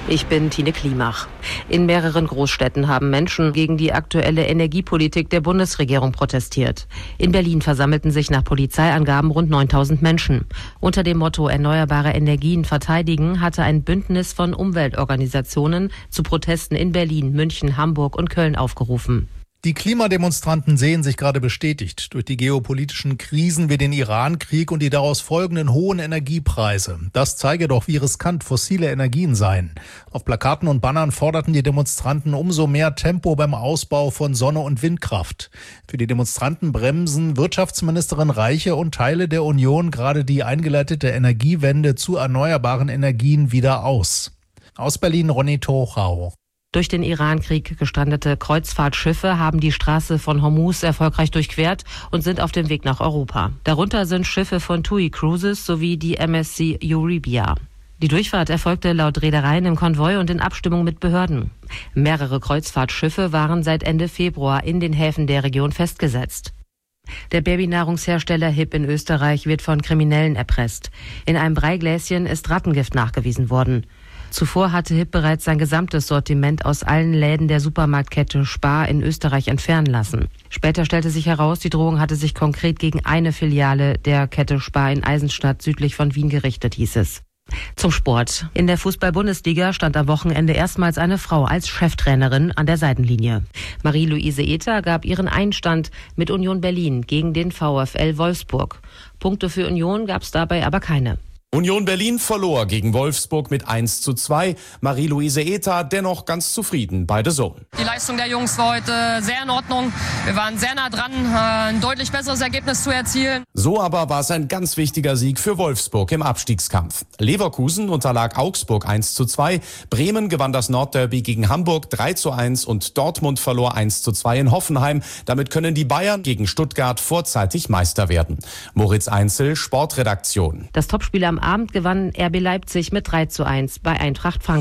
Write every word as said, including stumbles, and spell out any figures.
Ich bin Tine Klimach. In mehreren Großstädten haben Menschen gegen die aktuelle Energiepolitik der Bundesregierung protestiert. In Berlin versammelten sich nach Polizeiangaben rund neuntausend Menschen. Unter dem Motto Erneuerbare Energien verteidigen hatte ein Bündnis von Umweltorganisationen zu Protesten in Berlin, München, Hamburg und Köln aufgerufen. Die Klimademonstranten sehen sich gerade bestätigt durch die geopolitischen Krisen wie den Iran-Krieg und die daraus folgenden hohen Energiepreise. Das zeige doch, wie riskant fossile Energien seien. Auf Plakaten und Bannern forderten die Demonstranten umso mehr Tempo beim Ausbau von Sonne- und Windkraft. Für die Demonstranten bremsen Wirtschaftsministerin Reiche und Teile der Union gerade die eingeleitete Energiewende zu erneuerbaren Energien wieder aus. Aus Berlin Ronny Tochau. Durch den Iran-Krieg gestrandete Kreuzfahrtschiffe haben die Straße von Hormuz erfolgreich durchquert und sind auf dem Weg nach Europa. Darunter sind Schiffe von TUI Cruises sowie die M S C Euribia. Die Durchfahrt erfolgte laut Reedereien im Konvoi und in Abstimmung mit Behörden. Mehrere Kreuzfahrtschiffe waren seit Ende Februar in den Häfen der Region festgesetzt. Der Babynahrungshersteller H I P in Österreich wird von Kriminellen erpresst. In einem Breigläschen ist Rattengift nachgewiesen worden. Zuvor hatte H I P bereits sein gesamtes Sortiment aus allen Läden der Supermarktkette Spar in Österreich entfernen lassen. Später stellte sich heraus, die Drohung hatte sich konkret gegen eine Filiale der Kette Spar in Eisenstadt südlich von Wien gerichtet, hieß es. Zum Sport. In der Fußball-Bundesliga stand am Wochenende erstmals eine Frau als Cheftrainerin an der Seitenlinie. Marie-Louise Ether gab ihren Einstand mit Union Berlin gegen den VfL Wolfsburg. Punkte für Union gab es dabei aber keine. Union Berlin verlor gegen Wolfsburg mit eins zu zwei. Marie-Louise Ether dennoch ganz zufrieden, beide so. Die Leistung der Jungs war heute sehr in Ordnung. Wir waren sehr nah dran, ein deutlich besseres Ergebnis zu erzielen. So aber war es ein ganz wichtiger Sieg für Wolfsburg im Abstiegskampf. Leverkusen unterlag Augsburg eins zu zwei. Bremen gewann das Nordderby gegen Hamburg drei zu eins und Dortmund verlor eins zu zwei in Hoffenheim. Damit können die Bayern gegen Stuttgart vorzeitig Meister werden. Moritz Einzel, Sportredaktion. Das Topspiel am Abend gewann R B Leipzig mit drei zu eins bei Eintracht Frankfurt.